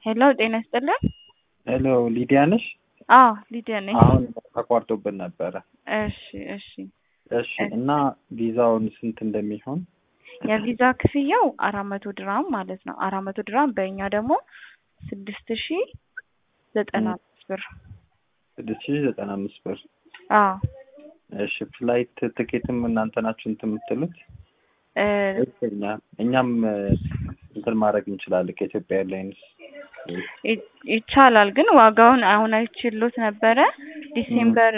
ሄሎ ጤና ይስጥልን። ሄሎ ሊዲያ ነሽ? አዎ ሊዲያ ነኝ። አሁን ተቋርጦብን ነበረ። እሺ እና ቪዛውን ስንት እንደሚሆን? የቪዛ ክፍያው 400 ድራም ማለት ነው። 400 ድራም በእኛ ደግሞ 6095 ብር። 6095 ብር። አዎ እሺ ፍላይት ቲኬትም እናንተ ናችሁ እንትን የምትሉት? እኛም እንትን ማድረግ እንችላለን ከኢትዮጵያ ኤርላይንስ ይቻላል። ግን ዋጋውን አሁን አይችሉት ነበረ ዲሴምበር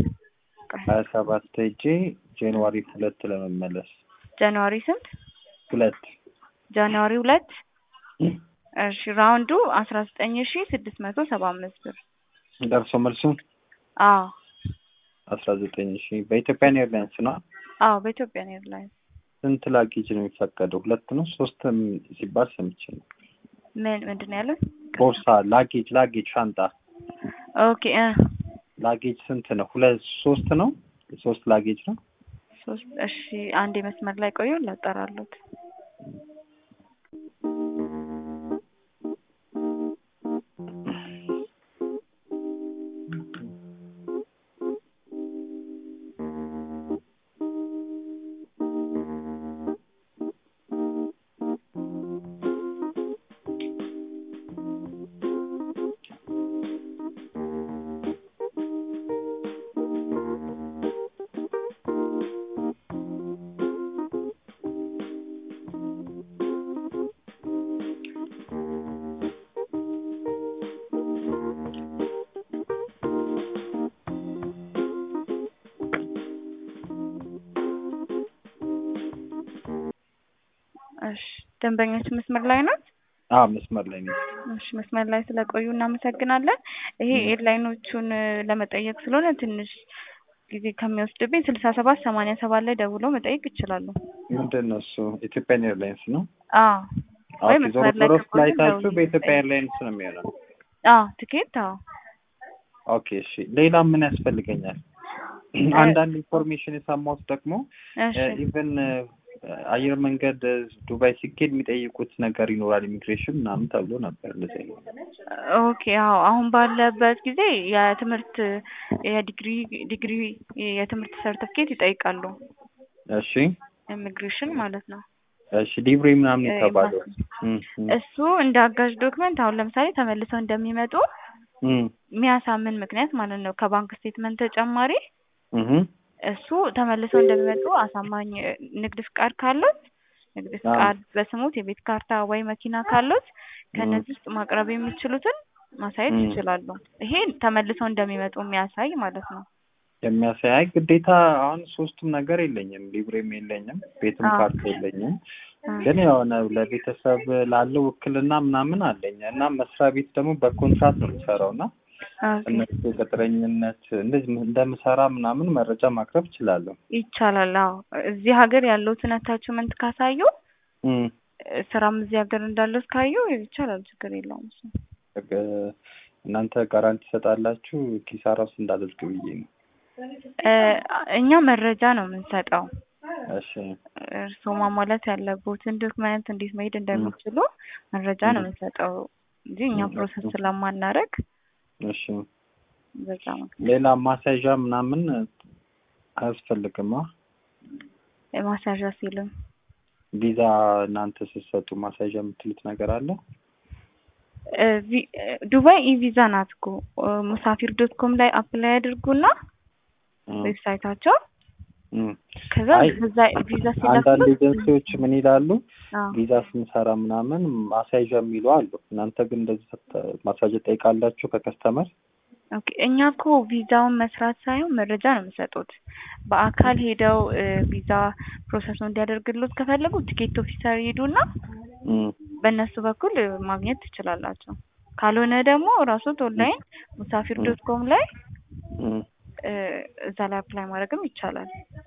27 ሄጄ ጃንዋሪ 2 ለመመለስ። ጃንዋሪ ስንት? 2 ጃንዋሪ 2 እሺ ራውንዱ 19675 ብር ደርሶ መልሱ? አዎ 19000 በኢትዮጵያ ኤርላይንስ ነው? አዎ በኢትዮጵያ ኤርላይንስ። ስንት ላጌጅ ነው የሚፈቀደው? 2 ነው 3 ሲባል ሰምቼ ነው። ምንድን ነው ያለው? ቦርሳ ላጌጅ ሻንጣ። ኦኬ ላጌጅ ስንት ነው? 3 ነው? 3 ላጌጅ ነው? 3 እሺ አንዴ መስመር ላይ ቆዩ ላጣራሉት። እሺ ደንበኛችን መስመር ላይ ናት? አዎ መስመር ላይ ነኝ። እሺ መስመር ላይ ስለቆዩ እናመሰግናለን። ይሄ ኤርላይኖቹን ለመጠየቅ ስለሆነ ትንሽ ጊዜ ከሚወስድብኝ 6787 ላይ ደውለው መጠየቅ ይችላሉ። ምንድነው እሱ? ኢትዮጵያን ኤርላይንስ ነው? አዎ ወይ መስመር ላይ ፍላይታችሁ በኢትዮጵያ ኤርላይንስ ነው የሚሆነው? አዎ ቲኬት። አዎ ኦኬ እሺ። ሌላ ምን ያስፈልገኛል? አንዳንድ ኢንፎርሜሽን የሰማሁት ደግሞ ኢቭን አየር መንገድ ዱባይ ሲኬድ የሚጠይቁት ነገር ይኖራል ኢሚግሬሽን ምናምን ተብሎ ነበር እንደዚህ። ኦኬ አዎ አሁን ባለበት ጊዜ የትምህርት ዲግሪ የትምህርት ሰርቲፊኬት ይጠይቃሉ። እሺ ኢሚግሬሽን ማለት ነው። እሺ ዲግሪ ምናምን የተባለው እሱ እንደ አጋዥ ዶክመንት አሁን ለምሳሌ ተመልሰው እንደሚመጡ የሚያሳምን ምክንያት ማለት ነው። ከባንክ ስቴትመንት ተጨማሪ እሱ ተመልሰው እንደሚመጡ አሳማኝ ንግድ ፍቃድ ካሉት ንግድ ፍቃድ በስሙት የቤት ካርታ ወይ መኪና ካሉት ከነዚህ ውስጥ ማቅረብ የሚችሉትን ማሳየት ይችላሉ። ይሄ ተመልሰው እንደሚመጡ የሚያሳይ ማለት ነው። የሚያሳይ ግዴታ አሁን ሶስቱም ነገር የለኝም፣ ሊብሬም የለኝም፣ ቤትም ካርታ የለኝም። ግን የሆነ ለቤተሰብ ላለው ውክልና ምናምን አለኝ እና መስሪያ ቤት ደግሞ በኮንትራት ነው የሚሰራውና እነሱ ቅጥረኝነት እንደዚህ እንደምሰራ ምናምን መረጃ ማቅረብ እችላለሁ። ይቻላል። አዎ እዚህ ሀገር ያለውትን አታችመንት ካሳዩ ስራም እዚህ ሀገር እንዳለው ካዩ ይቻላል፣ ችግር የለውም። እናንተ ጋራንቲ ትሰጣላችሁ? ኪሳራውስ እንዳልልቅ ብዬ ነው። እኛ መረጃ ነው የምንሰጠው። እሺ እርስዎ ማሟላት ያለቦትን ዶክመንት እንዴት መሄድ እንደሚችሉ መረጃ ነው የምንሰጠው እንጂ እኛ ፕሮሰስ ስለማናረግ። እሺ ሌላ ማሳዣ ምናምን አያስፈልግም? ማሳዣ ሲሉም ቪዛ እናንተ ስትሰጡ ማሳዣ የምትሉት ነገር አለ? ዱባይ ቪዛ ናት እኮ musafir.com ላይ አፕላይ አድርጉና ዌብሳይታቸው ከዛ ቪዛ ሲላክ አንዳንድ ኤጀንሲዎች ምን ይላሉ? ቪዛ ስንሰራ ምናምን ማሳዣ የሚሉ አሉ። እናንተ ግን እንደዚህ ማሳዣ ጠይቃላችሁ ከከስተመር? ኦኬ እኛ እኮ ቪዛውን መስራት ሳይሆን መረጃ ነው የሚሰጡት። በአካል ሄደው ቪዛ ፕሮሰሱን እንዲያደርግሉት ከፈለጉ ቲኬት ኦፊሰር ይሄዱና በእነሱ በኩል ማግኘት ትችላላችሁ። ካልሆነ ደግሞ ራስዎት ኦንላይን musafir.com ላይ እዛ ላይ አፕላይ ማድረግም ይቻላል።